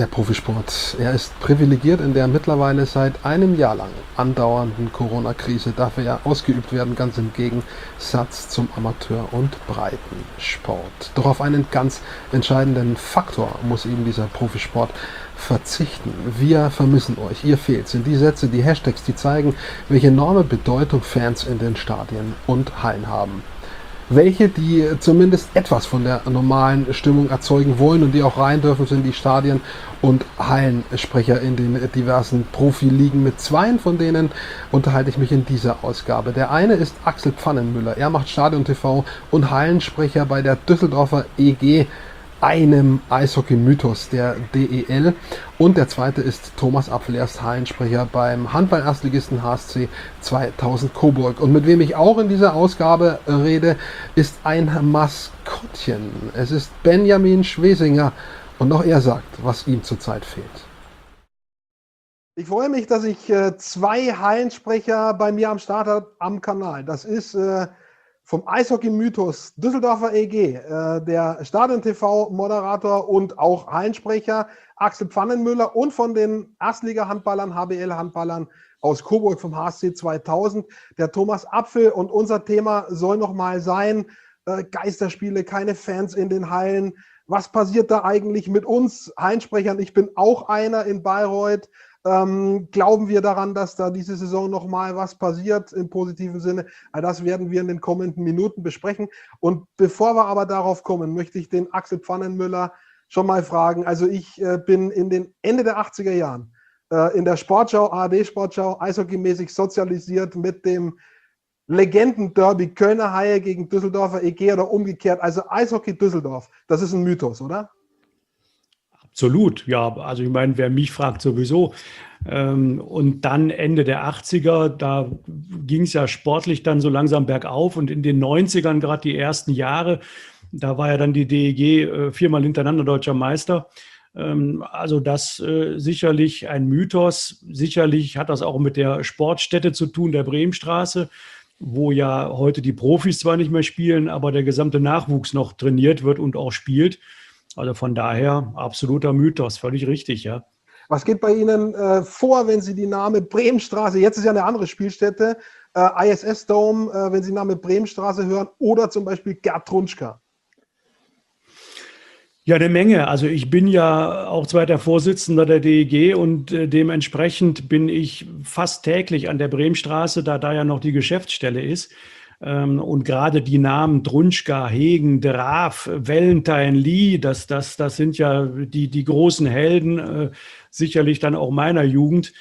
der Profisport. Er ist privilegiert in der mittlerweile seit einem Jahr lang andauernden Corona-Krise. Darf er ja ausgeübt werden, ganz im Gegensatz zum Amateur- und Breitensport. Doch auf einen ganz entscheidenden Faktor muss eben dieser Profisport verzichten. Wir vermissen euch, ihr fehlt. Sind die Sätze, die Hashtags, die zeigen, welche enorme Bedeutung Fans in den Stadien und Hallen haben. Welche, die zumindest etwas von der normalen Stimmung erzeugen wollen und die auch rein dürfen, sind die Stadien- und Hallensprecher in den diversen Profiligen. Mit zweien von denen unterhalte ich mich in dieser Ausgabe. Der eine ist Axel Pfannenmüller. Er macht Stadion-TV und Hallensprecher bei der Düsseldorfer EG, einem Eishockey-Mythos der DEL. Und der zweite ist Thomas Apfel, er ist Hallensprecher beim Handball-Erstligisten HSC 2000 Coburg. Und mit wem ich auch in dieser Ausgabe rede, ist ein Maskottchen. Es ist Benjamin Schwesinger und auch er sagt, was ihm zurzeit fehlt. Ich freue mich, dass ich zwei Hallensprecher bei mir am Start habe am Kanal. Das ist vom Eishockey-Mythos Düsseldorfer EG, der Stadion-TV-Moderator und auch Hallensprecher Axel Pfannenmüller und von den Erstliga-Handballern, HBL-Handballern aus Coburg vom HSC 2000, der Thomas Apfel. Und unser Thema soll nochmal sein, Geisterspiele, keine Fans in den Hallen. Was passiert da eigentlich mit uns Hallensprechern? Ich bin auch einer in Bayreuth. Glauben wir daran, dass da diese Saison nochmal was passiert im positiven Sinne? Das werden wir in den kommenden Minuten besprechen. Und bevor wir aber darauf kommen, möchte ich den Axel Pfannenmüller schon mal fragen. Also ich bin in den Ende der 80er Jahren in der Sportschau, ARD-Sportschau, eishockeymäßig sozialisiert mit dem Legenden-Derby Kölner Haie gegen Düsseldorfer EG oder umgekehrt. Also Eishockey Düsseldorf, das ist ein Mythos, oder? Absolut, ja. Also ich meine, wer mich fragt, sowieso. Und dann Ende der 80er, da ging es ja sportlich dann so langsam bergauf. Und in den 90ern, gerade die ersten Jahre, da war ja dann die DEG viermal hintereinander deutscher Meister. Also das sicherlich ein Mythos. Sicherlich hat das auch mit der Sportstätte zu tun, der Bremenstraße, wo ja heute die Profis zwar nicht mehr spielen, aber der gesamte Nachwuchs noch trainiert wird und auch spielt. Also von daher absoluter Mythos, völlig richtig, ja. Was geht bei Ihnen vor, wenn Sie die Name Bremenstraße, jetzt ist ja eine andere Spielstätte, ISS Dome, wenn Sie den Namen Bremenstraße hören oder zum Beispiel Gerd Trunschka? Ja, eine Menge. Also ich bin ja auch zweiter Vorsitzender der DEG und dementsprechend bin ich fast täglich an der Bremenstraße, da ja noch die Geschäftsstelle ist. Und gerade die Namen Trunschka, Hegen, Draf, Valentine, Lee, das sind ja die großen Helden, sicherlich dann auch meiner Jugend.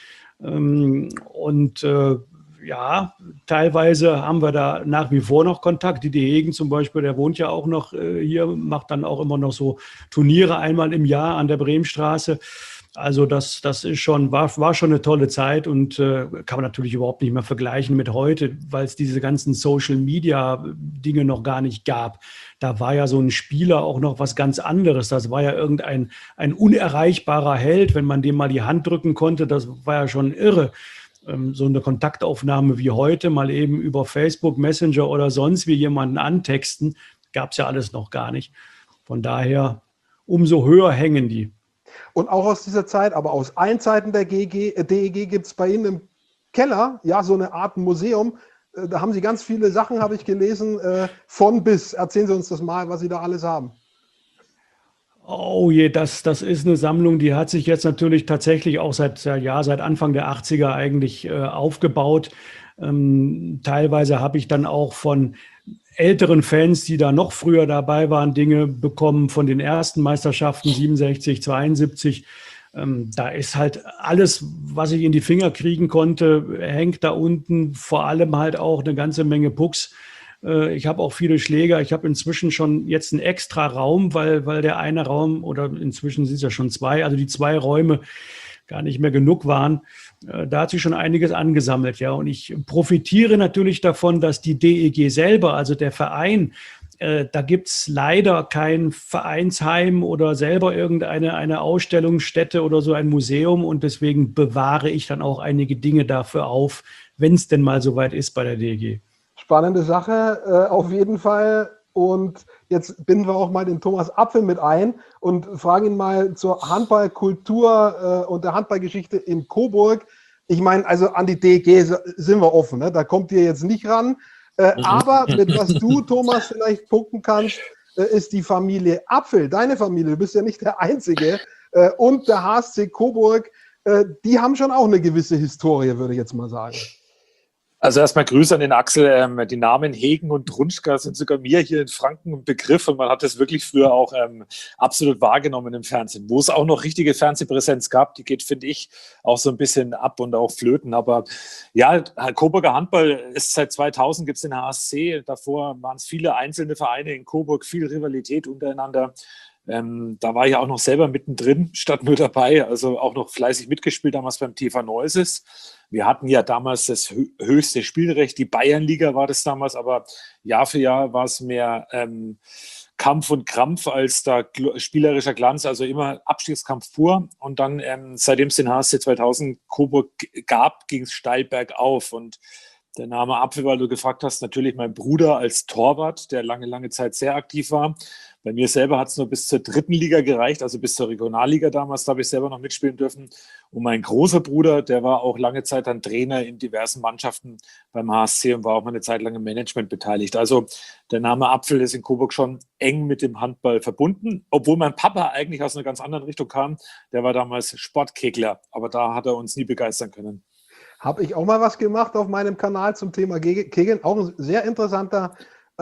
Ja, teilweise haben wir da nach wie vor noch Kontakt. Didi Hegen zum Beispiel, der wohnt ja auch noch hier, macht dann auch immer noch so Turniere einmal im Jahr an der Bremenstraße. Also das ist schon, war schon eine tolle Zeit und kann man natürlich überhaupt nicht mehr vergleichen mit heute, weil es diese ganzen Social-Media-Dinge noch gar nicht gab. Da war ja so ein Spieler auch noch was ganz anderes. Das war ja ein unerreichbarer Held, wenn man dem mal die Hand drücken konnte. Das war ja schon irre. So eine Kontaktaufnahme wie heute, mal eben über Facebook, Messenger oder sonst wie jemanden antexten, gab es ja alles noch gar nicht. Von daher umso höher hängen die. Und auch aus dieser Zeit, aber aus allen Zeiten der DEG gibt es bei Ihnen im Keller ja so eine Art Museum. Da haben Sie ganz viele Sachen, habe ich gelesen, von bis. Erzählen Sie uns das mal, was Sie da alles haben. Oh je, das ist eine Sammlung, die hat sich jetzt natürlich tatsächlich auch seit Anfang der 80er eigentlich aufgebaut. Teilweise habe ich dann auch von älteren Fans, die da noch früher dabei waren, Dinge bekommen von den ersten Meisterschaften 67, 72. Da ist halt alles, was ich in die Finger kriegen konnte, hängt da unten. Vor allem halt auch eine ganze Menge Pucks. Ich habe auch viele Schläger. Ich habe inzwischen schon jetzt einen extra Raum, weil der eine Raum, oder inzwischen sind es ja schon zwei, also die zwei Räume gar nicht mehr genug waren. Da hat sich schon einiges angesammelt, ja. Und ich profitiere natürlich davon, dass die DEG selber, also der Verein, da gibt es leider kein Vereinsheim oder selber eine Ausstellungsstätte oder so ein Museum. Und deswegen bewahre ich dann auch einige Dinge dafür auf, wenn es denn mal soweit ist bei der DEG. Spannende Sache, auf jeden Fall. Und jetzt binden wir auch mal den Thomas Apfel mit ein und fragen ihn mal zur Handballkultur und der Handballgeschichte in Coburg. Ich meine, also an die DEG sind wir offen, ne? Da kommt ihr jetzt nicht ran. Aber mit was du, Thomas, vielleicht punkten kannst, ist die Familie Apfel, deine Familie, du bist ja nicht der Einzige, und der HSC Coburg, die haben schon auch eine gewisse Historie, würde ich jetzt mal sagen. Also erstmal Grüße an den Axel. Die Namen Hegen und Trunschka sind sogar mir hier in Franken ein Begriff und man hat das wirklich früher auch absolut wahrgenommen im Fernsehen. Wo es auch noch richtige Fernsehpräsenz gab, die geht, finde ich, auch so ein bisschen ab und auch flöten. Aber ja, Coburger Handball ist seit 2000, gibt es den HSC. Davor waren es viele einzelne Vereine in Coburg, viel Rivalität untereinander. Da war ich auch noch selber mittendrin, statt nur dabei, also auch noch fleißig mitgespielt damals beim TV Neuses. Wir hatten ja damals das höchste Spielrecht, die Bayernliga war das damals, aber Jahr für Jahr war es mehr Kampf und Krampf als da spielerischer Glanz, also immer Abstiegskampf pur. Und dann, seitdem es den HSC 2000 Coburg gab, ging es steil bergauf. Und der Name Apfel, weil du gefragt hast, natürlich mein Bruder als Torwart, der lange, lange Zeit sehr aktiv war. Bei mir selber hat es nur bis zur 3. Liga gereicht, also bis zur Regionalliga damals, da habe ich selber noch mitspielen dürfen. Und mein großer Bruder, der war auch lange Zeit dann Trainer in diversen Mannschaften beim HSC und war auch mal eine Zeit lang im Management beteiligt. Also der Name Apfel ist in Coburg schon eng mit dem Handball verbunden, obwohl mein Papa eigentlich aus einer ganz anderen Richtung kam. Der war damals Sportkegler, aber da hat er uns nie begeistern können. Habe ich auch mal was gemacht auf meinem Kanal zum Thema Kegeln. Auch ein sehr interessanter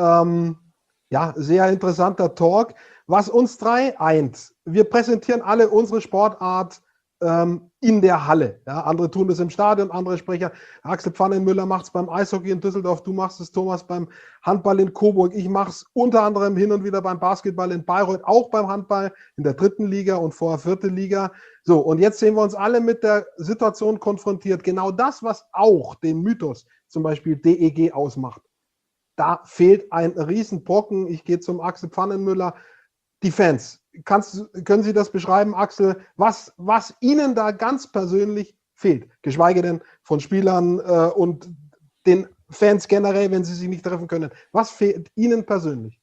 sehr interessanter Talk. Was uns drei eint, wir präsentieren alle unsere Sportart in der Halle. Ja, andere tun das im Stadion, andere Sprecher. Axel Pfannenmüller macht es beim Eishockey in Düsseldorf, du machst es, Thomas, beim Handball in Coburg. Ich mache es unter anderem hin und wieder beim Basketball in Bayreuth, auch beim Handball in der 3. Liga und vorher 4. Liga. So, und jetzt sehen wir uns alle mit der Situation konfrontiert. Genau das, was auch den Mythos, zum Beispiel DEG, ausmacht. Da fehlt ein Riesenbrocken. Ich gehe zum Axel Pfannenmüller. Die Fans, können Sie das beschreiben, Axel, was Ihnen da ganz persönlich fehlt? Geschweige denn von Spielern und den Fans generell, wenn Sie sich nicht treffen können. Was fehlt Ihnen persönlich?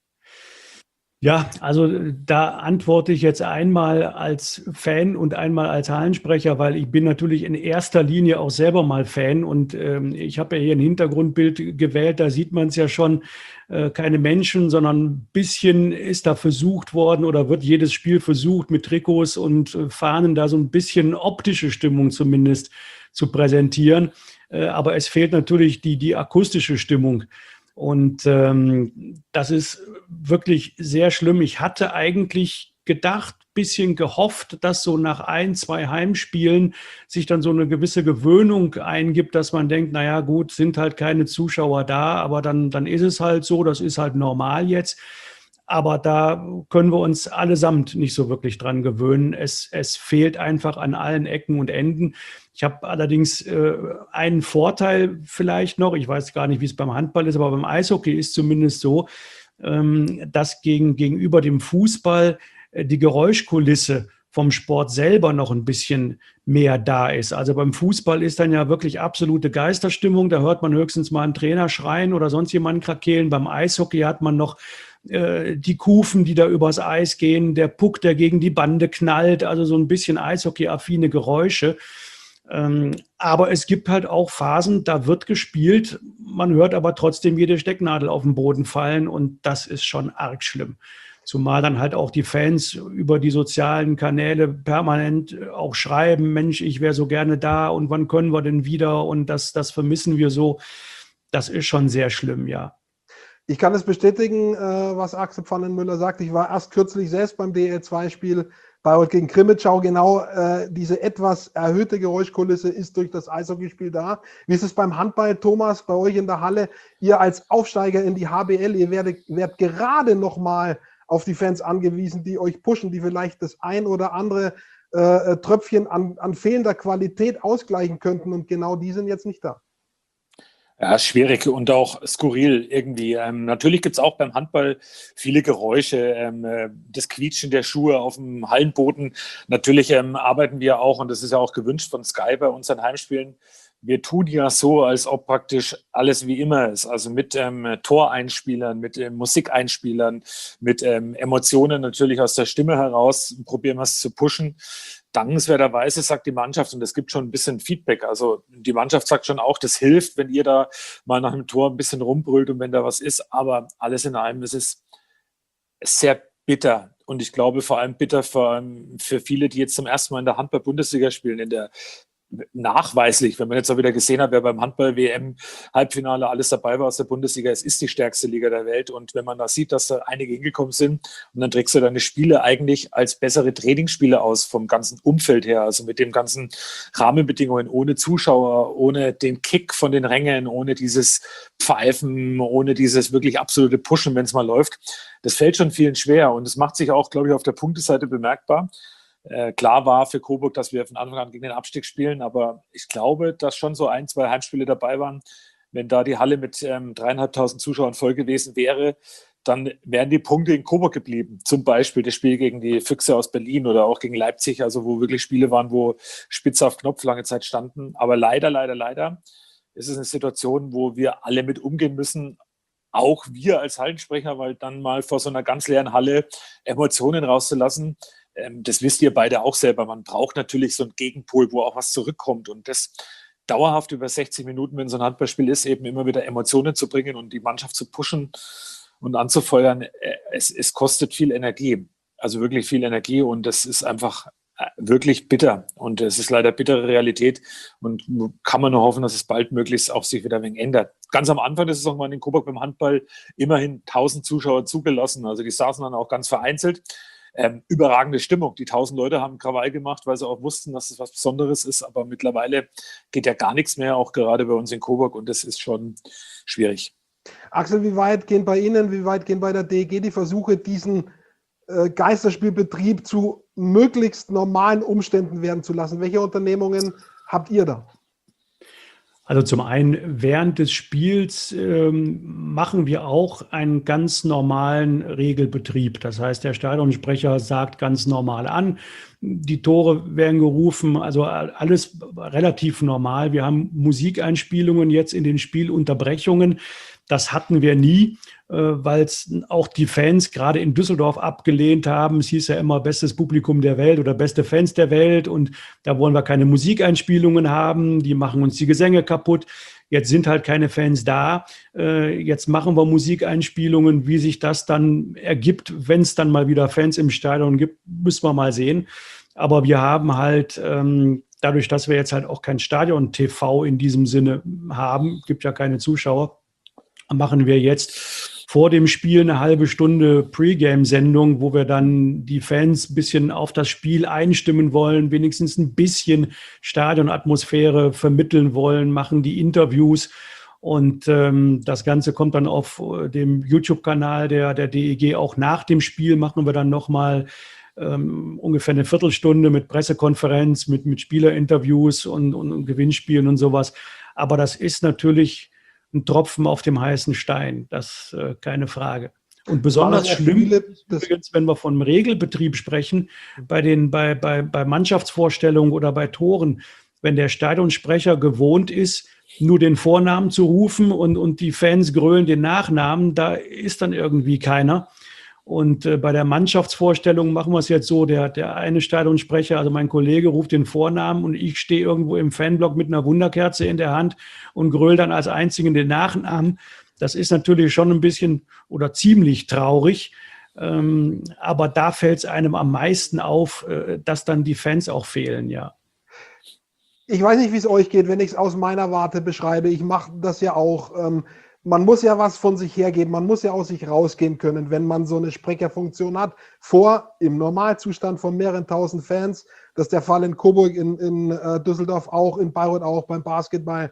Ja, also da antworte ich jetzt einmal als Fan und einmal als Hallensprecher, weil ich bin natürlich in erster Linie auch selber mal Fan und ich habe ja hier ein Hintergrundbild gewählt, da sieht man es ja schon, keine Menschen, sondern ein bisschen ist da versucht worden oder wird jedes Spiel versucht mit Trikots und Fahnen da so ein bisschen optische Stimmung zumindest zu präsentieren, aber es fehlt natürlich die akustische Stimmung. Und das ist wirklich sehr schlimm. Ich hatte eigentlich gedacht, bisschen gehofft, dass so nach 1, 2 Heimspielen sich dann so eine gewisse Gewöhnung eingibt, dass man denkt, naja gut, sind halt keine Zuschauer da, aber dann ist es halt so, das ist halt normal jetzt. Aber da können wir uns allesamt nicht so wirklich dran gewöhnen. Es fehlt einfach an allen Ecken und Enden. Ich habe allerdings einen Vorteil vielleicht noch. Ich weiß gar nicht, wie es beim Handball ist, aber beim Eishockey ist zumindest so, dass gegenüber dem Fußball die Geräuschkulisse vom Sport selber noch ein bisschen mehr da ist. Also beim Fußball ist dann ja wirklich absolute Geisterstimmung. Da hört man höchstens mal einen Trainer schreien oder sonst jemanden krakeelen. Beim Eishockey hat man noch die Kufen, die da übers Eis gehen, der Puck, der gegen die Bande knallt, also so ein bisschen Eishockey-affine Geräusche. Aber es gibt halt auch Phasen, da wird gespielt, man hört aber trotzdem jede Stecknadel auf den Boden fallen und das ist schon arg schlimm. Zumal dann halt auch die Fans über die sozialen Kanäle permanent auch schreiben, Mensch, ich wäre so gerne da und wann können wir denn wieder und das vermissen wir so. Das ist schon sehr schlimm, ja. Ich kann es bestätigen, was Axel Pfannenmüller sagt. Ich war erst kürzlich selbst beim DL2-Spiel Bayreuth gegen Krimitschau. Genau diese etwas erhöhte Geräuschkulisse ist durch das Eishockeyspiel da. Wie ist es beim Handball, Thomas, bei euch in der Halle? Ihr als Aufsteiger in die HBL, ihr werdet gerade noch mal auf die Fans angewiesen, die euch pushen, die vielleicht das ein oder andere Tröpfchen an fehlender Qualität ausgleichen könnten. Und genau die sind jetzt nicht da. Ja, schwierig und auch skurril irgendwie. Natürlich gibt es auch beim Handball viele Geräusche, das Quietschen der Schuhe auf dem Hallenboden. Natürlich arbeiten wir auch, und das ist ja auch gewünscht von Sky bei unseren Heimspielen, wir tun ja so, als ob praktisch alles wie immer ist. Also mit Toreinspielern, mit Musikeinspielern, mit Emotionen natürlich aus der Stimme heraus, probieren wir es zu pushen. Dankenswerterweise sagt die Mannschaft, und es gibt schon ein bisschen Feedback, also die Mannschaft sagt schon auch, das hilft, wenn ihr da mal nach einem Tor ein bisschen rumbrüllt und wenn da was ist, aber alles in allem ist es sehr bitter. Und ich glaube vor allem bitter für viele, die jetzt zum ersten Mal in der Handball-Bundesliga spielen, in der nachweislich, wenn man jetzt auch wieder gesehen hat, wer beim Handball-WM-Halbfinale alles dabei war aus der Bundesliga, es ist die stärkste Liga der Welt und wenn man da sieht, dass da einige hingekommen sind und dann trägst du deine Spiele eigentlich als bessere Trainingsspiele aus vom ganzen Umfeld her, also mit den ganzen Rahmenbedingungen, ohne Zuschauer, ohne den Kick von den Rängen, ohne dieses Pfeifen, ohne dieses wirklich absolute Pushen, wenn es mal läuft. Das fällt schon vielen schwer und es macht sich auch, glaube ich, auf der Punkteseite bemerkbar. Klar war für Coburg, dass wir von Anfang an gegen den Abstieg spielen, aber ich glaube, dass schon so 1, 2 Heimspiele dabei waren. Wenn da die Halle mit 3.500 Zuschauern voll gewesen wäre, dann wären die Punkte in Coburg geblieben. Zum Beispiel das Spiel gegen die Füchse aus Berlin oder auch gegen Leipzig, also wo wirklich Spiele waren, wo Spitze auf Knopf lange Zeit standen. Aber leider ist es eine Situation, wo wir alle mit umgehen müssen, auch wir als Hallensprecher, weil dann mal vor so einer ganz leeren Halle Emotionen rauszulassen, das wisst ihr beide auch selber. Man braucht natürlich so einen Gegenpol, wo auch was zurückkommt. Und das dauerhaft über 60 Minuten, wenn so ein Handballspiel ist, eben immer wieder Emotionen zu bringen und die Mannschaft zu pushen und anzufeuern, es kostet viel Energie. Also wirklich viel Energie. Und das ist einfach wirklich bitter. Und es ist leider bittere Realität. Und kann man nur hoffen, dass es bald möglichst auch sich wieder ein wenig ändert. Ganz am Anfang des Saison waren in Coburg beim Handball immerhin 1.000 Zuschauer zugelassen. Also die saßen dann auch ganz vereinzelt. Überragende Stimmung. Die 1.000 Leute haben Krawall gemacht, weil sie auch wussten, dass es was Besonderes ist. Aber mittlerweile geht ja gar nichts mehr, auch gerade bei uns in Coburg. Und das ist schon schwierig. Axel, wie weit gehen bei Ihnen, wie weit gehen bei der DEG die Versuche, diesen Geisterspielbetrieb zu möglichst normalen Umständen werden zu lassen? Welche Unternehmungen habt ihr da? Also zum einen während des Spiels machen wir auch einen ganz normalen Regelbetrieb. Das heißt, der Stadionsprecher sagt ganz normal an. Die Tore werden gerufen, also alles relativ normal. Wir haben Musikeinspielungen jetzt in den Spielunterbrechungen. Das hatten wir nie, weil es auch die Fans gerade in Düsseldorf abgelehnt haben. Es hieß ja immer bestes Publikum der Welt oder beste Fans der Welt und da wollen wir keine Musikeinspielungen haben, die machen uns die Gesänge kaputt. Jetzt sind halt keine Fans da. Jetzt machen wir Musikeinspielungen. Wie sich das dann ergibt, wenn es dann mal wieder Fans im Stadion gibt, müssen wir mal sehen. Aber wir haben halt, dadurch, dass wir jetzt halt auch kein Stadion-TV in diesem Sinne haben, gibt ja keine Zuschauer, machen wir jetzt vor dem Spiel eine halbe Stunde Pre-Game-Sendung, wo wir dann die Fans ein bisschen auf das Spiel einstimmen wollen, wenigstens ein bisschen Stadionatmosphäre vermitteln wollen, machen die Interviews und das Ganze kommt dann auf dem YouTube-Kanal der DEG auch nach dem Spiel, machen wir dann nochmal ungefähr eine Viertelstunde mit Pressekonferenz, mit Spielerinterviews und Gewinnspielen und sowas. Aber das ist natürlich ein Tropfen auf dem heißen Stein, das keine Frage. Und besonders schlimm ist übrigens, wenn wir vom Regelbetrieb sprechen, bei Mannschaftsvorstellungen oder bei Toren, wenn der Stadionsprecher gewohnt ist, nur den Vornamen zu rufen und die Fans grölen den Nachnamen, da ist dann irgendwie keiner. Und bei der Mannschaftsvorstellung machen wir es jetzt so, der eine Stadionsprecher, also mein Kollege, ruft den Vornamen und ich stehe irgendwo im Fanblock mit einer Wunderkerze in der Hand und gröle dann als Einzigen den Nachnamen. Das ist natürlich schon ein bisschen oder ziemlich traurig, aber da fällt es einem am meisten auf, dass dann die Fans auch fehlen, ja. Ich weiß nicht, wie es euch geht, wenn ich es aus meiner Warte beschreibe. Ich mache das ja auch. Man muss ja was von sich hergeben, man muss ja aus sich rausgehen können, wenn man so eine Sprecherfunktion hat. Im Normalzustand von mehreren tausend Fans, das ist der Fall in Coburg, in Düsseldorf auch, in Bayreuth auch, beim Basketball.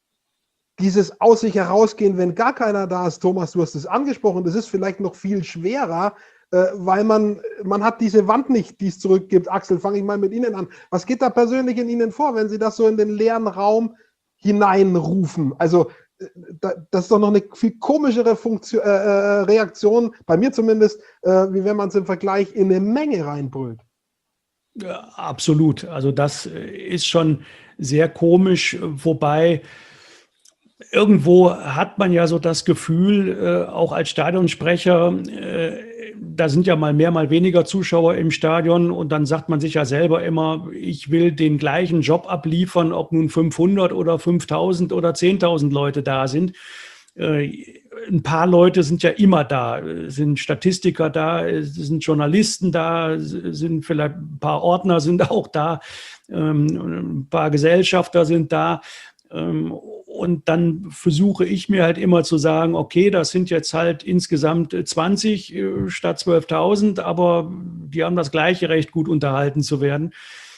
Dieses aus sich herausgehen, wenn gar keiner da ist, Thomas, du hast es angesprochen, das ist vielleicht noch viel schwerer, weil man hat diese Wand nicht, die es zurückgibt. Axel, fange ich mal mit Ihnen an. Was geht da persönlich in Ihnen vor, wenn Sie das so in den leeren Raum hineinrufen? Also das ist doch noch eine viel komischere Reaktion, bei mir zumindest, wie wenn man es im Vergleich in eine Menge reinbrüllt. Ja, absolut. Also das ist schon sehr komisch, wobei irgendwo hat man ja so das Gefühl, auch als Stadionsprecher, da sind ja mal mehr, mal weniger Zuschauer im Stadion und dann sagt man sich ja selber immer, ich will den gleichen Job abliefern, ob nun 500 oder 5.000 oder 10.000 Leute da sind. Ein paar Leute sind ja immer da, sind Statistiker da, sind Journalisten da, sind vielleicht ein paar Ordner sind auch da, ein paar Gesellschafter sind da. Und dann versuche ich mir halt immer zu sagen, okay, das sind jetzt halt insgesamt 20 statt 12.000, aber die haben das gleiche Recht, gut unterhalten zu werden.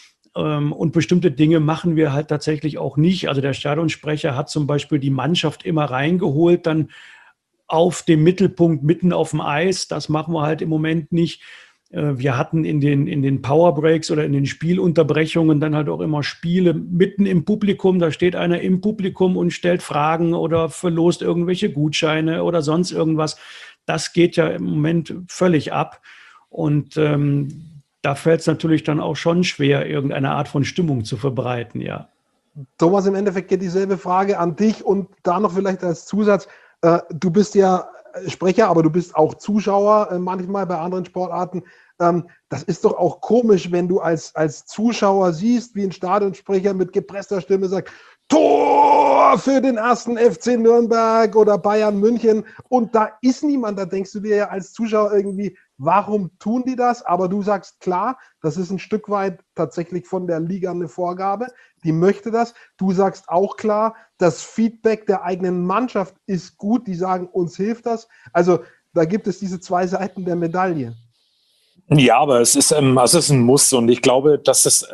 Und bestimmte Dinge machen wir halt tatsächlich auch nicht. Also der Stadionsprecher hat zum Beispiel die Mannschaft immer reingeholt, dann auf dem Mittelpunkt mitten auf dem Eis. Das machen wir halt im Moment nicht. Wir hatten in den Powerbreaks oder in den Spielunterbrechungen dann halt auch immer Spiele mitten im Publikum. Da steht einer im Publikum und stellt Fragen oder verlost irgendwelche Gutscheine oder sonst irgendwas. Das geht ja im Moment völlig ab. Und da fällt es natürlich dann auch schon schwer, irgendeine Art von Stimmung zu verbreiten, ja. Thomas, im Endeffekt geht dieselbe Frage an dich und da noch vielleicht als Zusatz. Du bist ja Sprecher, aber du bist auch Zuschauer manchmal bei anderen Sportarten. Das ist doch auch komisch, wenn du als Zuschauer siehst, wie ein Stadionsprecher mit gepresster Stimme sagt, Tor für den 1. FC Nürnberg oder Bayern München und da ist niemand. Da denkst du dir ja als Zuschauer irgendwie, warum tun die das? Aber du sagst klar, das ist ein Stück weit tatsächlich von der Liga eine Vorgabe. Die möchte das. Du sagst auch klar, das Feedback der eigenen Mannschaft ist gut. Die sagen, uns hilft das. Also da gibt es diese zwei Seiten der Medaille. Ja, aber es ist ein Muss und ich glaube, dass es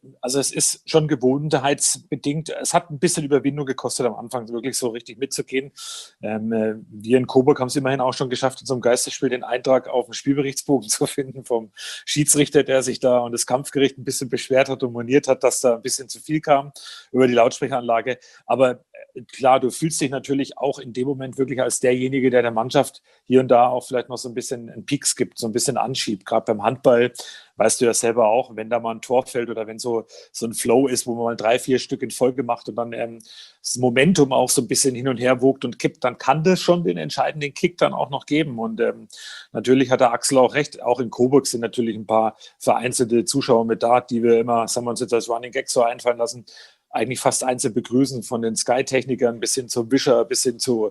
ist schon gewohnheitsbedingt. Es hat ein bisschen Überwindung gekostet am Anfang, wirklich so richtig mitzugehen. Wir in Coburg haben es immerhin auch schon geschafft, in so einem Geisterspiel den Eintrag auf dem Spielberichtsbogen zu finden vom Schiedsrichter, der sich da und das Kampfgericht ein bisschen beschwert hat und moniert hat, dass da ein bisschen zu viel kam über die Lautsprecheranlage. Aber klar, du fühlst dich natürlich auch in dem Moment wirklich als derjenige, der Mannschaft hier und da auch vielleicht noch so ein bisschen einen Pieks gibt, so ein bisschen anschiebt. Gerade beim Handball weißt du ja selber auch, wenn da mal ein Tor fällt oder wenn so ein Flow ist, wo man mal 3-4 Stück in Folge macht und dann das Momentum auch so ein bisschen hin und her wogt und kippt, dann kann das schon den entscheidenden Kick dann auch noch geben. Und natürlich hat der Axel auch recht, auch in Coburg sind natürlich ein paar vereinzelte Zuschauer mit da, die wir immer, sagen wir uns jetzt als Running Gag so einfallen lassen, eigentlich fast einzeln begrüßen, von den Sky-Technikern bis hin zum Wischer, bis hin zu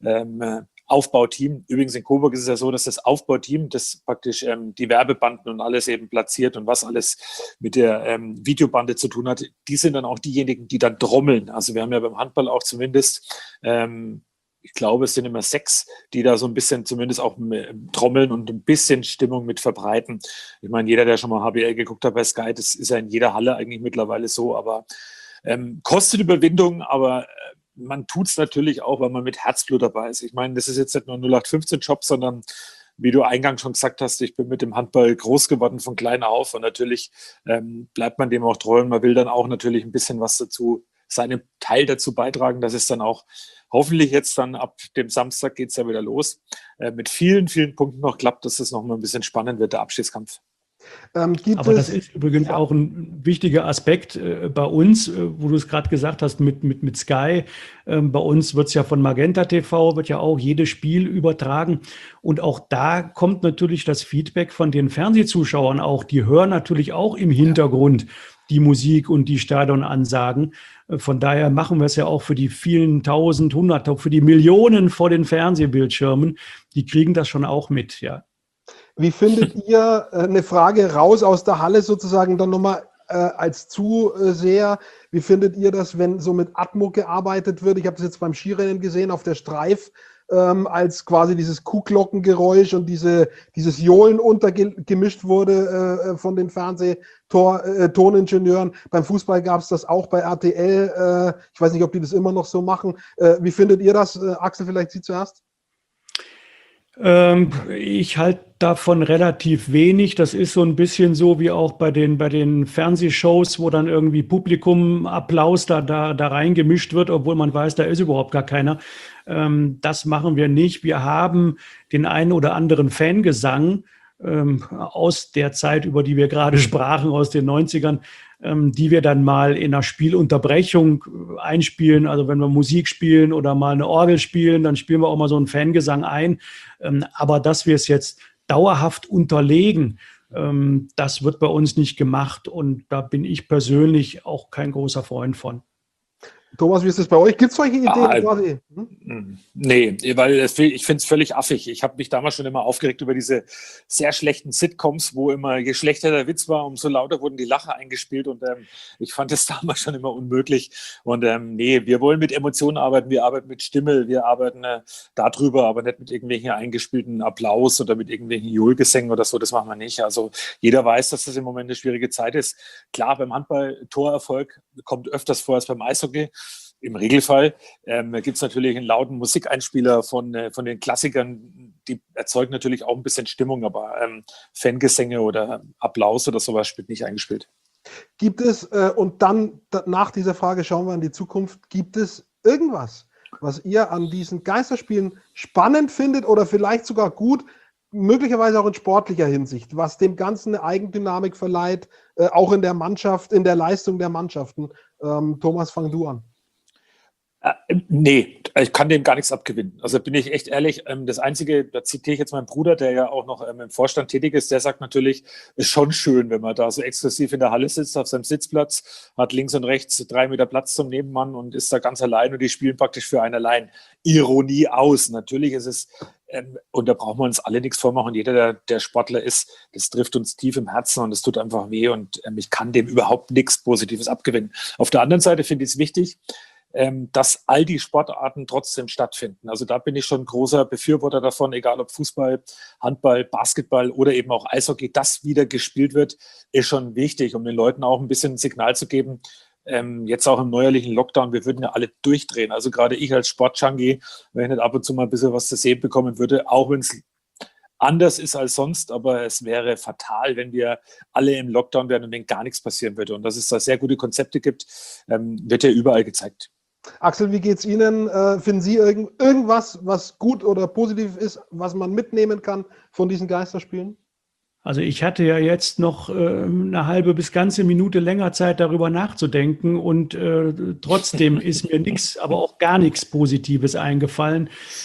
Aufbauteam. Übrigens in Coburg ist es ja so, dass das Aufbauteam, das praktisch die Werbebanden und alles eben platziert und was alles mit der Videobande zu tun hat, die sind dann auch diejenigen, die dann trommeln. Also wir haben ja beim Handball auch zumindest, ich glaube, es sind immer 6, die da so ein bisschen zumindest auch trommeln und ein bisschen Stimmung mit verbreiten. Ich meine, jeder, der schon mal HBL geguckt hat bei Sky, das ist ja in jeder Halle eigentlich mittlerweile so, aber kostet Überwindung, aber man tut es natürlich auch, weil man mit Herzblut dabei ist. Ich meine, das ist jetzt nicht nur ein 0815-Job, sondern wie du eingangs schon gesagt hast, ich bin mit dem Handball groß geworden von klein auf und natürlich bleibt man dem auch treu und man will dann auch natürlich ein bisschen was dazu, seinen Teil dazu beitragen, dass es dann auch hoffentlich jetzt dann ab dem Samstag geht es ja wieder los, mit vielen, vielen Punkten noch klappt, dass es noch mal ein bisschen spannend wird, der Abschiedskampf. Aber das ist übrigens auch ein wichtiger Aspekt bei uns, wo du es gerade gesagt hast, mit Sky. Bei uns wird es ja von Magenta TV, wird ja auch jedes Spiel übertragen. Und auch da kommt natürlich das Feedback von den Fernsehzuschauern auch. Die hören natürlich auch im Hintergrund die Musik und die Stadionansagen. Von daher machen wir es ja auch für die vielen Tausend, Hundert, für die Millionen vor den Fernsehbildschirmen. Die kriegen das schon auch mit, ja. Wie findet ihr, eine Frage raus aus der Halle sozusagen dann nochmal als Zuseher, wie findet ihr das, wenn so mit Atmo gearbeitet wird? Ich habe das jetzt beim Skirennen gesehen auf der Streif, als quasi dieses Kuhglockengeräusch und dieses Johlen untergemischt wurde von den Toningenieuren. Beim Fußball gab es das auch bei RTL. Ich weiß nicht, ob die das immer noch so machen. Wie findet ihr das? Axel, vielleicht Sie zuerst? Ich halte davon relativ wenig. Das ist so ein bisschen so wie auch bei den Fernsehshows, wo dann irgendwie Publikum Applaus da reingemischt wird, obwohl man weiß, da ist überhaupt gar keiner. Das machen wir nicht. Wir haben den einen oder anderen Fangesang, aus der Zeit, über die wir gerade sprachen, aus den 90ern, die wir dann mal in einer Spielunterbrechung einspielen. Also wenn wir Musik spielen oder mal eine Orgel spielen, dann spielen wir auch mal so einen Fangesang ein. Aber dass wir es jetzt dauerhaft unterlegen, das wird bei uns nicht gemacht. Und da bin ich persönlich auch kein großer Freund von. Thomas, wie ist es bei euch? Gibt es solche Ideen quasi? Nee, weil ich finde es völlig affig. Ich habe mich damals schon immer aufgeregt über diese sehr schlechten Sitcoms, wo immer, je schlechter der Witz war, umso lauter wurden die Lacher eingespielt und ich fand es damals schon immer unmöglich. Und nee, wir wollen mit Emotionen arbeiten, wir arbeiten mit Stimme, wir arbeiten darüber, aber nicht mit irgendwelchen eingespielten Applaus oder mit irgendwelchen Johlgesängen oder so, das machen wir nicht. Also jeder weiß, dass das im Moment eine schwierige Zeit ist. Klar, beim Handball Torerfolg kommt öfters vor als beim Eishockey. Im Regelfall gibt es natürlich einen lauten Musikeinspieler von den Klassikern, die erzeugen natürlich auch ein bisschen Stimmung, aber Fangesänge oder Applaus oder sowas wird nicht eingespielt. Gibt es, und dann nach dieser Frage schauen wir in die Zukunft, gibt es irgendwas, was ihr an diesen Geisterspielen spannend findet oder vielleicht sogar gut, möglicherweise auch in sportlicher Hinsicht, was dem Ganzen eine Eigendynamik verleiht, auch in der Mannschaft, in der Leistung der Mannschaften? Thomas, fang du an. Nee, ich kann dem gar nichts abgewinnen. Also bin ich echt ehrlich, das Einzige, da zitiere ich jetzt meinen Bruder, der ja auch noch im Vorstand tätig ist, der sagt natürlich, ist schon schön, wenn man da so exklusiv in der Halle sitzt, auf seinem Sitzplatz, hat links und rechts 3 Meter Platz zum Nebenmann und ist da ganz allein und die spielen praktisch für einen allein. Ironie aus. Natürlich ist es, und da brauchen wir uns alle nichts vormachen, jeder, der Sportler ist, das trifft uns tief im Herzen und es tut einfach weh und ich kann dem überhaupt nichts Positives abgewinnen. Auf der anderen Seite finde ich es wichtig, dass all die Sportarten trotzdem stattfinden. Also da bin ich schon großer Befürworter davon, egal ob Fußball, Handball, Basketball oder eben auch Eishockey, das wieder gespielt wird, ist schon wichtig, um den Leuten auch ein bisschen ein Signal zu geben, jetzt auch im neuerlichen Lockdown, wir würden ja alle durchdrehen. Also gerade ich als Sportjunkie, wenn ich nicht ab und zu mal ein bisschen was zu sehen bekommen würde, auch wenn es anders ist als sonst, aber es wäre fatal, wenn wir alle im Lockdown wären und wenn gar nichts passieren würde. Und dass es da sehr gute Konzepte gibt, wird ja überall gezeigt. Axel, wie geht's Ihnen? Finden Sie irgendwas, was gut oder positiv ist, was man mitnehmen kann von diesen Geisterspielen? Also ich hatte ja jetzt noch eine halbe bis ganze Minute länger Zeit, darüber nachzudenken und trotzdem ist mir nichts, aber auch gar nichts Positives eingefallen.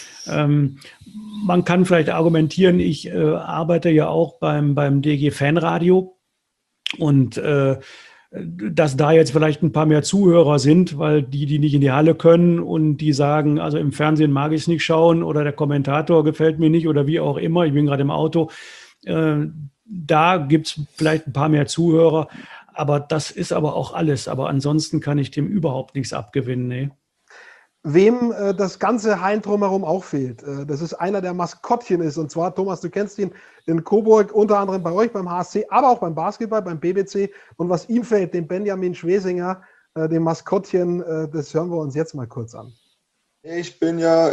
Man kann vielleicht argumentieren, ich arbeite ja auch beim DG Fanradio und dass da jetzt vielleicht ein paar mehr Zuhörer sind, weil die nicht in die Halle können und die sagen, also im Fernsehen mag ich es nicht schauen oder der Kommentator gefällt mir nicht oder wie auch immer, ich bin gerade im Auto. Da gibt es vielleicht ein paar mehr Zuhörer, aber das ist aber auch alles. Aber ansonsten kann ich dem überhaupt nichts abgewinnen. Nee. Wem das ganze Hain drumherum auch fehlt, das ist einer, der Maskottchen ist. Und zwar, Thomas, du kennst ihn in Coburg, unter anderem bei euch beim HSC, aber auch beim Basketball, beim BBC. Und was ihm fehlt, dem Benjamin Schwesinger, dem Maskottchen, das hören wir uns jetzt mal kurz an. Ich bin ja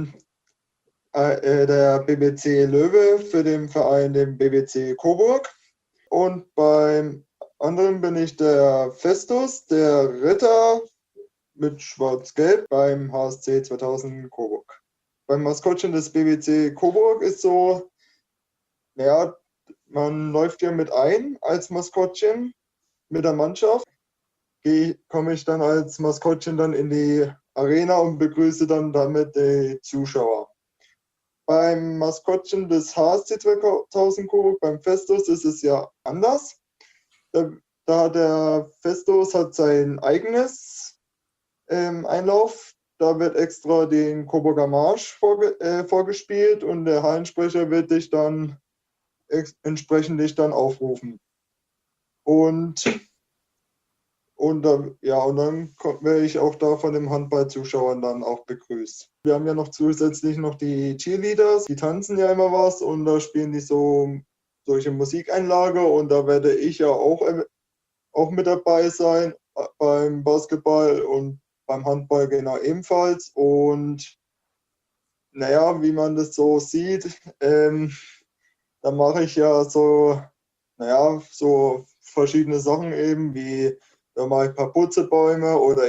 der BBC Löwe für den Verein, den BBC Coburg. Und beim anderen bin ich der Festus, der Ritter mit Schwarz-Gelb beim HSC 2000 Coburg. Beim Maskottchen des BBC Coburg ist so, naja, man läuft ja mit ein als Maskottchen mit der Mannschaft. Komme ich dann als Maskottchen dann in die Arena und begrüße dann damit die Zuschauer. Beim Maskottchen des HSC 2000 Coburg, beim Festus, ist es ja anders. Da der Festus hat sein eigenes Einlauf. Da wird extra den Coburger Marsch vorgespielt und der Hallensprecher wird dich dann entsprechend aufrufen. Und dann werde ich auch da von den Handballzuschauern dann auch begrüßt. Wir haben ja noch zusätzlich noch die Cheerleaders, die tanzen ja immer was und da spielen die solche Musikeinlage und da werde ich ja auch mit dabei sein beim Basketball und beim Handball genau ebenfalls. Und naja, wie man das so sieht, da mache ich ja so verschiedene Sachen eben, wie da mache ich ein paar Putzebäume oder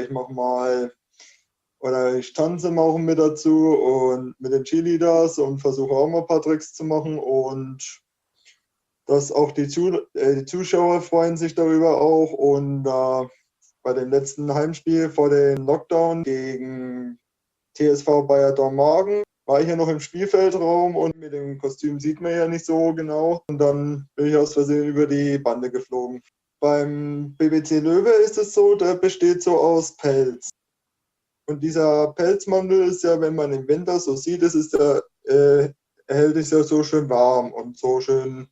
ich tanze mal auch mit dazu und mit den Cheerleaders und versuche auch mal ein paar Tricks zu machen und dass auch die Zuschauer freuen sich darüber auch. Und bei dem letzten Heimspiel vor dem Lockdown gegen TSV Bayer Dormagen war ich ja noch im Spielfeldraum und mit dem Kostüm sieht man ja nicht so genau. Und dann bin ich aus Versehen über die Bande geflogen. Beim BBC Löwe ist es so, der besteht so aus Pelz. Und dieser Pelzmantel ist ja, wenn man im Winter so sieht, es ist ja, hält es ja so schön warm und so schön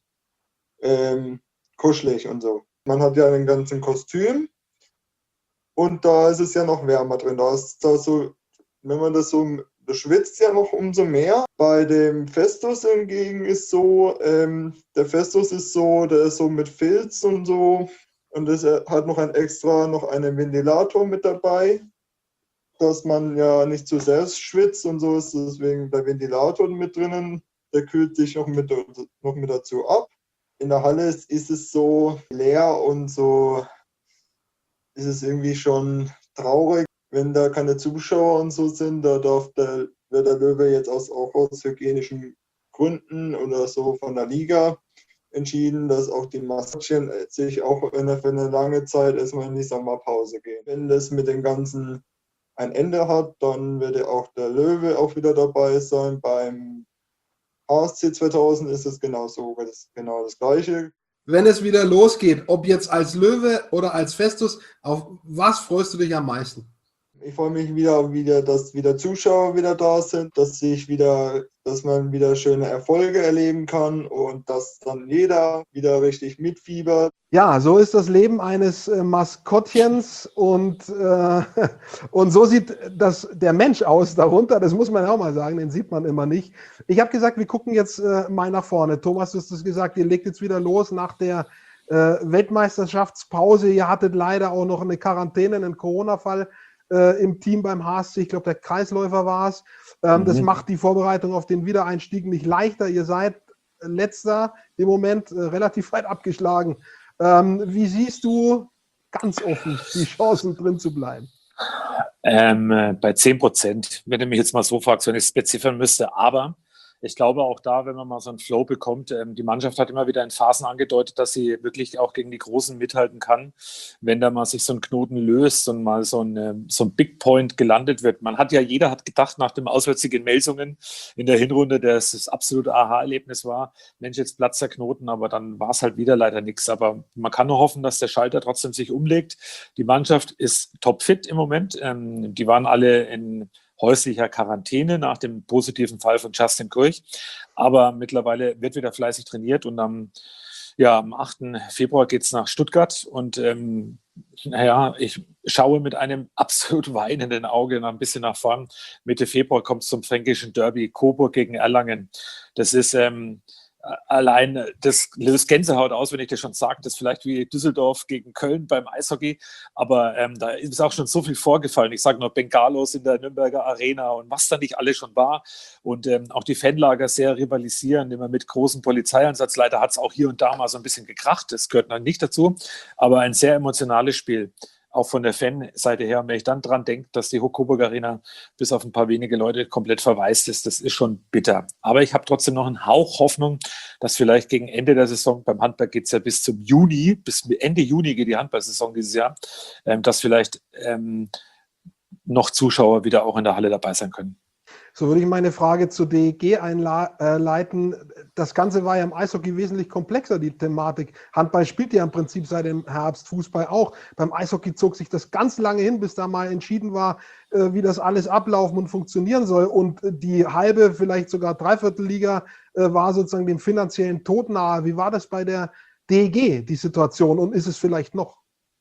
kuschelig und so. Man hat ja einen ganzen Kostüm und da ist es ja noch wärmer drin. Da ist da so, wenn man das so, das schwitzt ja noch umso mehr. Bei dem Festus hingegen ist so, der Festus ist so, der ist so mit Filz und so und es hat noch einen Ventilator mit dabei, dass man ja nicht zu sehr schwitzt und so ist deswegen der Ventilator mit drinnen. Der kühlt sich noch mit dazu ab. In der Halle ist es so leer und so ist es irgendwie schon traurig, wenn da keine Zuschauer und so sind. Da wird der Löwe jetzt auch aus hygienischen Gründen oder so von der Liga entschieden, dass auch die Maskottchen sich auch für eine lange Zeit erstmal in die Sommerpause gehen. Wenn das mit dem Ganzen ein Ende hat, dann wird auch der Löwe auch wieder dabei sein. Beim HSC 2000 ist es genau das Gleiche. Wenn es wieder losgeht, ob jetzt als Löwe oder als Festus, auf was freust du dich am meisten? Ich freue mich wieder, dass wieder Zuschauer wieder da sind, dass man wieder schöne Erfolge erleben kann und dass dann jeder wieder richtig mitfiebert. Ja, so ist das Leben eines Maskottchens und so sieht der Mensch aus darunter, das muss man auch mal sagen, den sieht man immer nicht. Ich habe gesagt, wir gucken jetzt mal nach vorne. Thomas, du hast es gesagt, ihr legt jetzt wieder los nach der Weltmeisterschaftspause. Ihr hattet leider auch noch eine Quarantäne, einen Corona-Fall im Team beim HSC, ich glaube der Kreisläufer war es. Das macht die Vorbereitung auf den Wiedereinstieg nicht leichter. Ihr seid letzter im Moment relativ weit abgeschlagen. Wie siehst du ganz offen die Chancen drin zu bleiben? Bei 10%, wenn du mich jetzt mal so fragst, wenn ich es spezifizieren müsste. Aber ich glaube auch da, wenn man mal so einen Flow bekommt, die Mannschaft hat immer wieder in Phasen angedeutet, dass sie wirklich auch gegen die Großen mithalten kann, wenn da mal sich so ein Knoten löst und mal so ein Big Point gelandet wird. Jeder hat gedacht nach dem Auswärtssieg in Melsungen in der Hinrunde, dass das absolute Aha-Erlebnis war. Mensch, jetzt platzt der Knoten, aber dann war es halt wieder leider nichts. Aber man kann nur hoffen, dass der Schalter trotzdem sich umlegt. Die Mannschaft ist topfit im Moment. Die waren alle in häuslicher Quarantäne nach dem positiven Fall von Justin Kurch. Aber mittlerweile wird wieder fleißig trainiert und am 8. Februar geht es nach Stuttgart und ich schaue mit einem absolut weinenden Auge ein bisschen nach vorn. Mitte Februar kommt es zum fränkischen Derby, Coburg gegen Erlangen. Das ist allein, das löst Gänsehaut aus, wenn ich das schon sage. Das ist vielleicht wie Düsseldorf gegen Köln beim Eishockey, aber da ist auch schon so viel vorgefallen. Ich sage nur Bengalos in der Nürnberger Arena und was da nicht alles schon war. Und auch die Fanlager sehr rivalisieren, immer mit großem Polizeieinsatz. Leider hat es auch hier und da mal so ein bisschen gekracht. Das gehört noch nicht dazu, aber ein sehr emotionales Spiel. Auch von der Fanseite her, wenn ich dann dran denke, dass die Coburg Arena bis auf ein paar wenige Leute komplett verwaist ist, das ist schon bitter. Aber ich habe trotzdem noch einen Hauch Hoffnung, dass vielleicht gegen Ende der Saison, beim Handball geht es ja bis Ende Juni geht die Handballsaison dieses Jahr, dass vielleicht noch Zuschauer wieder auch in der Halle dabei sein können. So würde ich meine Frage zu DEG einleiten. Das Ganze war ja im Eishockey wesentlich komplexer, die Thematik. Handball spielt ja im Prinzip seit dem Herbst, Fußball auch. Beim Eishockey zog sich das ganz lange hin, bis da mal entschieden war, wie das alles ablaufen und funktionieren soll. Und die halbe, vielleicht sogar Dreiviertelliga war sozusagen dem finanziellen Tod nahe. Wie war das bei der DEG, die Situation? Und ist es vielleicht noch?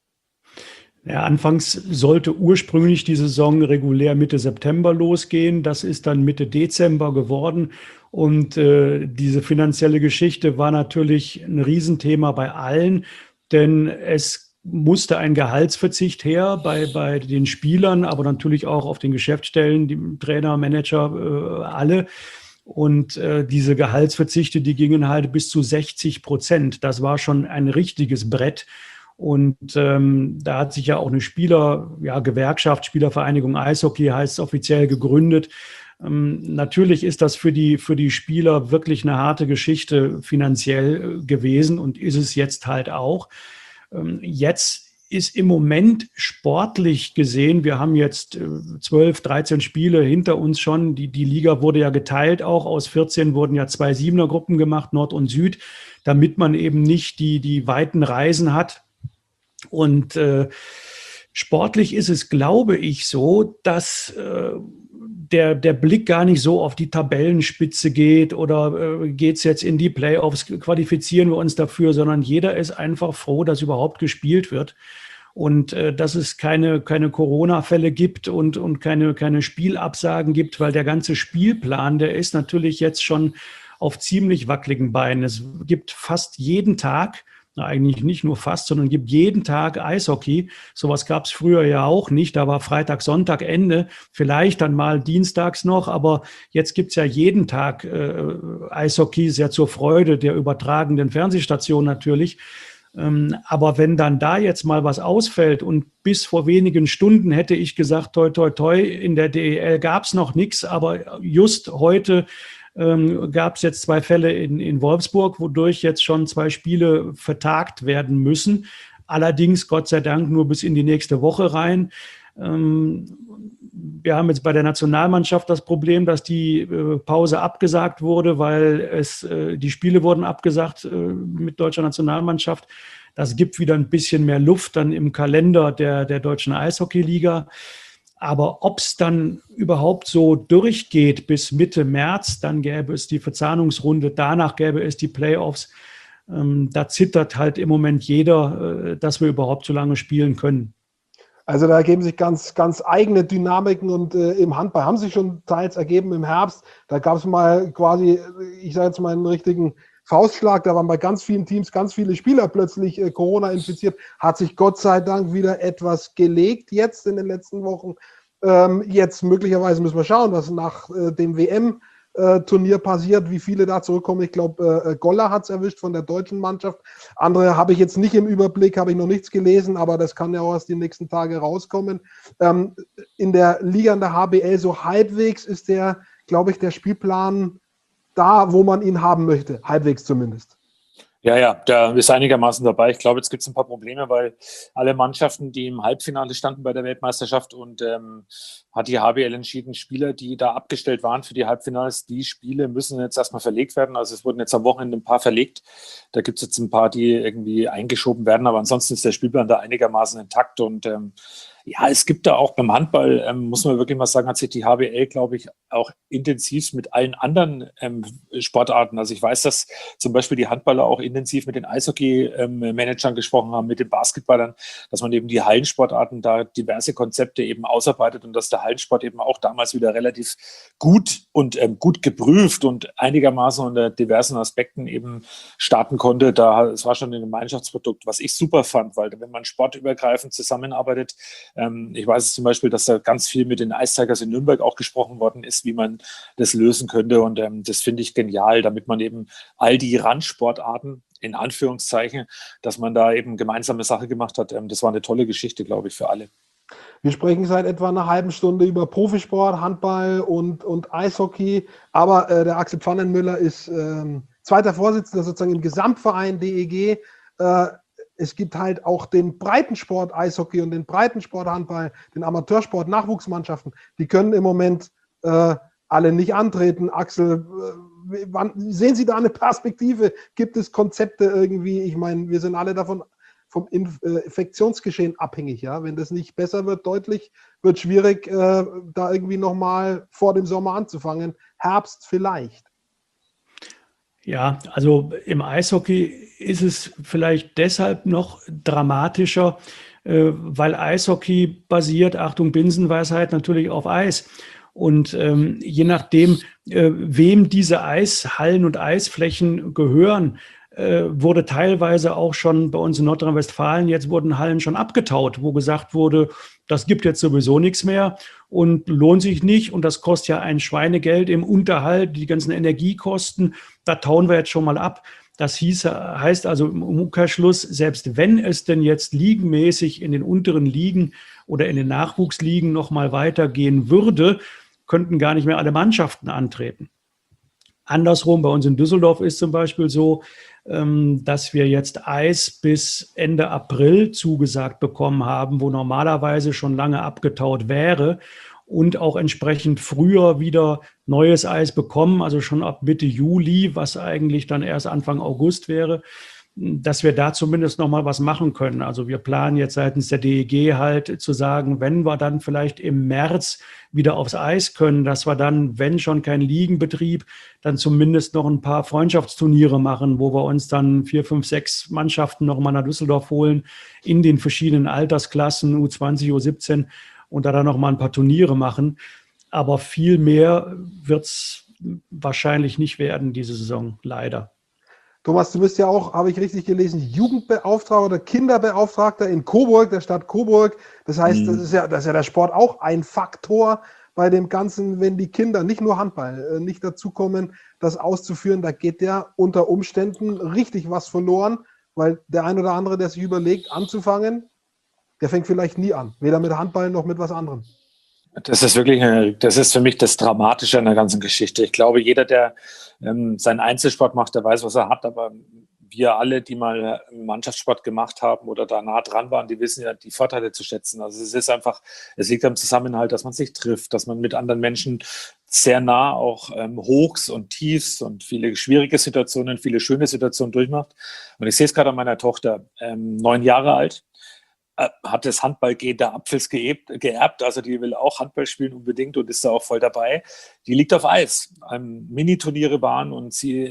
Ja, anfangs sollte ursprünglich die Saison regulär Mitte September losgehen. Das ist dann Mitte Dezember geworden. Und diese finanzielle Geschichte war natürlich ein Riesenthema bei allen, denn es musste ein Gehaltsverzicht her bei den Spielern, aber natürlich auch auf den Geschäftsstellen, die Trainer, Manager, alle. Und diese Gehaltsverzichte, die gingen halt bis zu 60%. Das war schon ein richtiges Brett. Und da hat sich ja auch eine Gewerkschaft, Spielervereinigung Eishockey heißt es offiziell, gegründet. Natürlich ist das für die Spieler wirklich eine harte Geschichte finanziell gewesen und ist es jetzt halt auch. Jetzt ist im Moment sportlich gesehen, wir haben jetzt 12, 13 Spiele hinter uns schon. Die Liga wurde ja geteilt auch. Aus 14 wurden ja 2 Siebener-Gruppen gemacht, Nord und Süd, damit man eben nicht die weiten Reisen hat. Und sportlich ist es, glaube ich, so, dass der Blick gar nicht so auf die Tabellenspitze geht oder geht es jetzt in die Playoffs, qualifizieren wir uns dafür, sondern jeder ist einfach froh, dass überhaupt gespielt wird und dass es keine Corona-Fälle gibt und keine Spielabsagen gibt, weil der ganze Spielplan, der ist natürlich jetzt schon auf ziemlich wackeligen Beinen. Es gibt fast jeden Tag, eigentlich nicht nur fast, sondern gibt jeden Tag Eishockey. Sowas gab es früher ja auch nicht. Da war Freitag, Sonntag Ende, vielleicht dann mal dienstags noch, aber jetzt gibt es ja jeden Tag Eishockey, sehr zur Freude der übertragenden Fernsehstation natürlich. Aber wenn dann da jetzt mal was ausfällt und bis vor wenigen Stunden hätte ich gesagt, toi, toi, toi, in der DEL gab es noch nichts, aber just heute gab es jetzt 2 Fälle in Wolfsburg, wodurch jetzt schon 2 Spiele vertagt werden müssen. Allerdings, Gott sei Dank, nur bis in die nächste Woche rein. Wir haben jetzt bei der Nationalmannschaft das Problem, dass die Pause abgesagt wurde, weil die Spiele wurden abgesagt mit deutscher Nationalmannschaft. Das gibt wieder ein bisschen mehr Luft dann im Kalender der deutschen Eishockeyliga. Aber ob es dann überhaupt so durchgeht bis Mitte März, dann gäbe es die Verzahnungsrunde, danach gäbe es die Playoffs. Da zittert halt im Moment jeder, dass wir überhaupt so lange spielen können. Also da ergeben sich ganz, ganz eigene Dynamiken und im Handball haben sich schon teils ergeben im Herbst. Da gab es mal quasi, ich sage jetzt mal einen richtigen Faustschlag, da waren bei ganz vielen Teams ganz viele Spieler plötzlich Corona infiziert, hat sich Gott sei Dank wieder etwas gelegt jetzt in den letzten Wochen. Jetzt möglicherweise müssen wir schauen, was nach dem WM-Turnier passiert, wie viele da zurückkommen. Ich glaube, Goller hat es erwischt von der deutschen Mannschaft. Andere habe ich jetzt nicht im Überblick, habe ich noch nichts gelesen, aber das kann ja auch erst die nächsten Tage rauskommen. In der Liga, in der HBL so halbwegs ist der, glaube ich, der Spielplan da, wo man ihn haben möchte, halbwegs zumindest. Ja, der ist einigermaßen dabei. Ich glaube, jetzt gibt es ein paar Probleme, weil alle Mannschaften, die im Halbfinale standen bei der Weltmeisterschaft und hat die HBL entschieden, Spieler, die da abgestellt waren für die Halbfinals, die Spiele müssen jetzt erstmal verlegt werden. Also es wurden jetzt am Wochenende ein paar verlegt. Da gibt es jetzt ein paar, die irgendwie eingeschoben werden, aber ansonsten ist der Spielplan da einigermaßen intakt und ja, es gibt da auch beim Handball, muss man wirklich mal sagen, hat sich die HBL, glaube ich, auch intensiv mit allen anderen Sportarten, also ich weiß, dass zum Beispiel die Handballer auch intensiv mit den Eishockey-Managern gesprochen haben, mit den Basketballern, dass man eben die Hallensportarten da diverse Konzepte eben ausarbeitet und dass der Hallensport eben auch damals wieder relativ gut und gut geprüft und einigermaßen unter diversen Aspekten eben starten konnte. Es war schon ein Gemeinschaftsprodukt, was ich super fand, weil wenn man sportübergreifend zusammenarbeitet, ich weiß zum Beispiel, dass da ganz viel mit den Ice Tigers in Nürnberg auch gesprochen worden ist, wie man das lösen könnte. Und das finde ich genial, damit man eben all die Randsportarten, in Anführungszeichen, dass man da eben gemeinsame Sache gemacht hat. Das war eine tolle Geschichte, glaube ich, für alle. Wir sprechen seit etwa einer halben Stunde über Profisport, Handball und Eishockey. Aber der Axel Pfannenmüller ist zweiter Vorsitzender sozusagen im Gesamtverein DEG. Es gibt halt auch den Breitensport Eishockey und den Breitensport Handball, den Amateursport Nachwuchsmannschaften. Die können im Moment alle nicht antreten. Axel, sehen Sie da eine Perspektive? Gibt es Konzepte irgendwie? Ich meine, wir sind alle davon vom Infektionsgeschehen abhängig. Ja? Wenn das nicht besser wird, deutlich, wird schwierig, da irgendwie nochmal vor dem Sommer anzufangen. Herbst vielleicht. Ja, also im Eishockey ist es vielleicht deshalb noch dramatischer, weil Eishockey basiert, Achtung, Binsenweisheit, natürlich auf Eis. Und je nachdem, wem diese Eishallen und Eisflächen gehören, wurde teilweise auch schon bei uns in Nordrhein-Westfalen, jetzt wurden Hallen schon abgetaut, wo gesagt wurde, das gibt jetzt sowieso nichts mehr und lohnt sich nicht und das kostet ja ein Schweinegeld im Unterhalt, die ganzen Energiekosten, da tauen wir jetzt schon mal ab. Das heißt also im Umkehrschluss, selbst wenn es denn jetzt ligenmäßig in den unteren Ligen oder in den Nachwuchsligen noch mal weitergehen würde, könnten gar nicht mehr alle Mannschaften antreten. Andersrum, bei uns in Düsseldorf ist zum Beispiel so, dass wir jetzt Eis bis Ende April zugesagt bekommen haben, wo normalerweise schon lange abgetaut wäre und auch entsprechend früher wieder neues Eis bekommen, also schon ab Mitte Juli, was eigentlich dann erst Anfang August wäre, dass wir da zumindest noch mal was machen können. Also wir planen jetzt seitens der DEG halt zu sagen, wenn wir dann vielleicht im März wieder aufs Eis können, dass wir dann, wenn schon kein Ligenbetrieb, dann zumindest noch ein paar Freundschaftsturniere machen, wo wir uns dann 4, 5, 6 Mannschaften noch mal nach Düsseldorf holen in den verschiedenen Altersklassen, U20, U17 und da dann noch mal ein paar Turniere machen. Aber viel mehr wird es wahrscheinlich nicht werden diese Saison, leider. Thomas, du bist ja auch, habe ich richtig gelesen, Jugendbeauftragter oder Kinderbeauftragter in Coburg, der Stadt Coburg. Das heißt, das ist ja der Sport auch ein Faktor bei dem Ganzen, wenn die Kinder, nicht nur Handball, nicht dazukommen, das auszuführen. Da geht ja unter Umständen richtig was verloren, weil der ein oder andere, der sich überlegt, anzufangen, der fängt vielleicht nie an. Weder mit Handball noch mit was anderem. Das ist wirklich, das ist für mich das Dramatische an der ganzen Geschichte. Ich glaube, jeder, der seinen Einzelsport macht, der weiß, was er hat, aber wir alle, die mal Mannschaftssport gemacht haben oder da nah dran waren, die wissen ja die Vorteile zu schätzen. Also es ist einfach, es liegt am Zusammenhalt, dass man sich trifft, dass man mit anderen Menschen sehr nah auch Hochs und Tiefs und viele schwierige Situationen, viele schöne Situationen durchmacht. Und ich sehe es gerade an meiner Tochter, 9 Jahre alt, hat das Handballgehen der Apfels geerbt, also die will auch Handball spielen unbedingt und ist da auch voll dabei. Die liegt auf Eis, Mini-Turniere waren und sie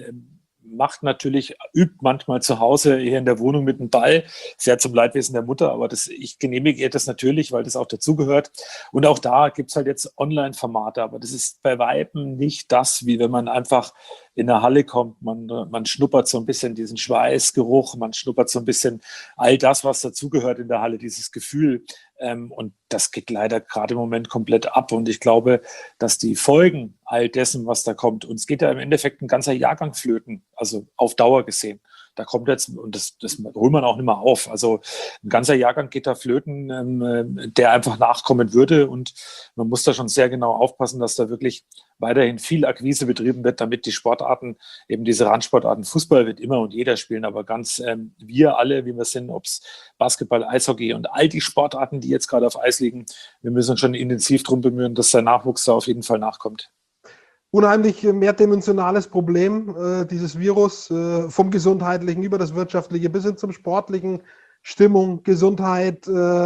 übt manchmal zu Hause hier in der Wohnung mit dem Ball, sehr zum Leidwesen der Mutter, aber ich genehmige ihr das natürlich, weil das auch dazugehört. Und auch da gibt es halt jetzt Online-Formate, aber das ist bei Weitem nicht das, wie wenn man einfach in der Halle kommt, man schnuppert so ein bisschen diesen Schweißgeruch, man schnuppert so ein bisschen all das, was dazugehört in der Halle, dieses Gefühl. Und das geht leider gerade im Moment komplett ab. Und ich glaube, dass die Folgen all dessen, was da kommt, und es geht ja im Endeffekt ein ganzer Jahrgang flöten, also auf Dauer gesehen. Da kommt jetzt, und das holt man auch nicht mehr auf. Also ein ganzer Jahrgang geht da flöten, der einfach nachkommen würde. Und man muss da schon sehr genau aufpassen, dass da wirklich weiterhin viel Akquise betrieben wird, damit die Sportarten, eben diese Randsportarten, Fußball wird immer und jeder spielen, aber ganz wir alle, wie wir sind, ob es Basketball, Eishockey und all die Sportarten, die jetzt gerade auf Eis liegen, wir müssen uns schon intensiv darum bemühen, dass der Nachwuchs da auf jeden Fall nachkommt. Unheimlich mehrdimensionales Problem, dieses Virus, vom Gesundheitlichen über das Wirtschaftliche bis hin zum Sportlichen, Stimmung, Gesundheit,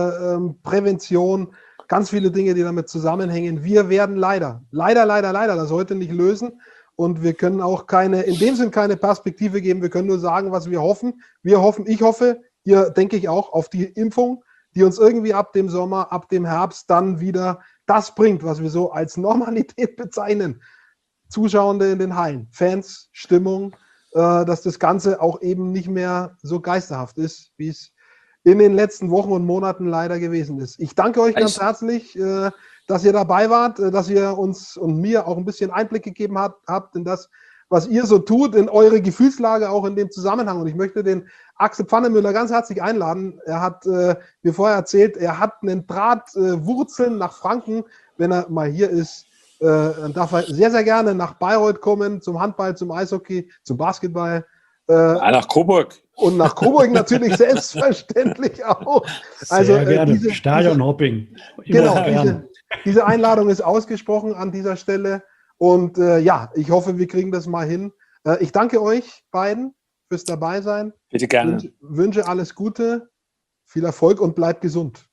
Prävention, ganz viele Dinge, die damit zusammenhängen. Wir werden leider das heute nicht lösen und wir können auch in dem Sinn keine Perspektive geben. Wir können nur sagen, was wir hoffen. Ich hoffe, ihr denke ich auch auf die Impfung, die uns irgendwie ab dem Sommer, ab dem Herbst dann wieder das bringt, was wir so als Normalität bezeichnen. Zuschauende in den Hallen, Fans, Stimmung, dass das Ganze auch eben nicht mehr so geisterhaft ist, wie es in den letzten Wochen und Monaten leider gewesen ist. Ich danke euch ganz herzlich, dass ihr dabei wart, dass ihr uns und mir auch ein bisschen Einblick gegeben habt in das, was ihr so tut, in eure Gefühlslage auch in dem Zusammenhang. Und ich möchte den Axel Pfannemüller ganz herzlich einladen. Er hat mir vorher erzählt, er hat einen Draht, Wurzeln nach Franken, wenn er mal hier ist. Dann darf er sehr, sehr gerne nach Bayreuth kommen, zum Handball, zum Eishockey, zum Basketball. Nach Coburg. Und nach Coburg natürlich selbstverständlich auch. Also, sehr gerne. Stadionhopping. Genau, diese Einladung ist ausgesprochen an dieser Stelle. Und ich hoffe, wir kriegen das mal hin. Ich danke euch beiden fürs Dabeisein. Bitte gerne. Wünsche alles Gute, viel Erfolg und bleibt gesund.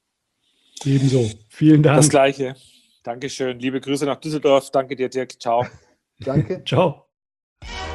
Ebenso. Vielen Dank. Das Gleiche. Dankeschön. Liebe Grüße nach Düsseldorf. Danke dir, Dirk. Ciao. Danke. Ciao.